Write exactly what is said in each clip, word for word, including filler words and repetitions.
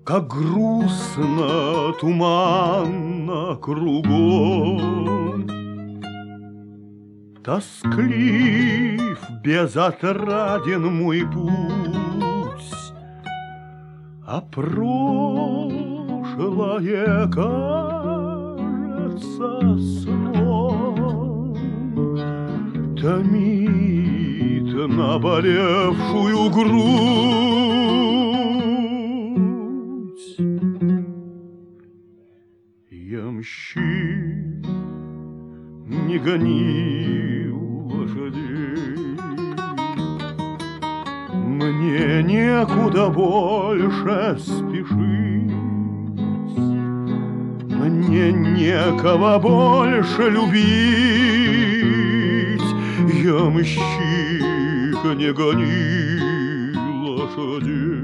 Как грустно, туманно кругом, тосклив, безотраден мой путь, а прошлое кажется сном, томит наболевшую грудь. Ямщик, не гони лошадей, мне некуда больше спешить, мне некого больше любить. Ямщик, не гони лошадей.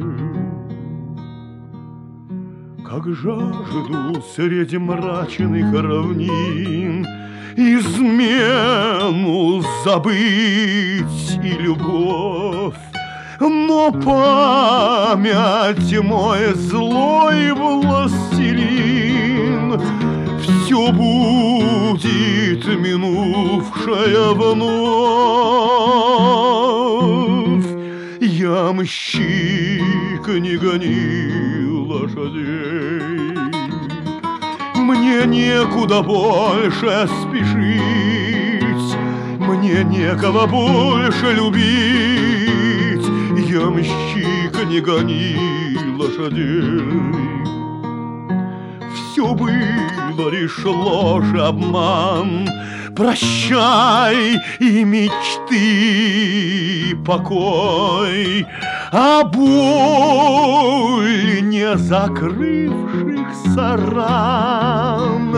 Как жажду среди мрачных равнин измену забыть и любовь, но память мой злой властелин все будет минувшее вновь. Ямщик, не гони лошадей, мне некуда больше спешить, мне некого больше любить. Ямщик, не гони лошадей. Все было лишь ложь, обман, прощай и мечты покой, а боль не закрывшихся ран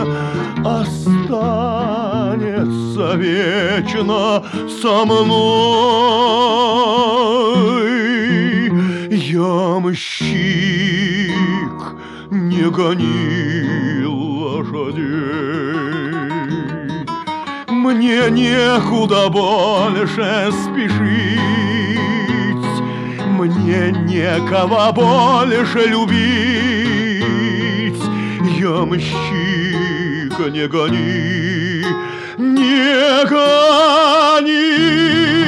останется вечно со мной. Ямщик, не гони лошадей, мне некуда больше спешить, мне некого больше любить. Ямщик, не гони, не гони.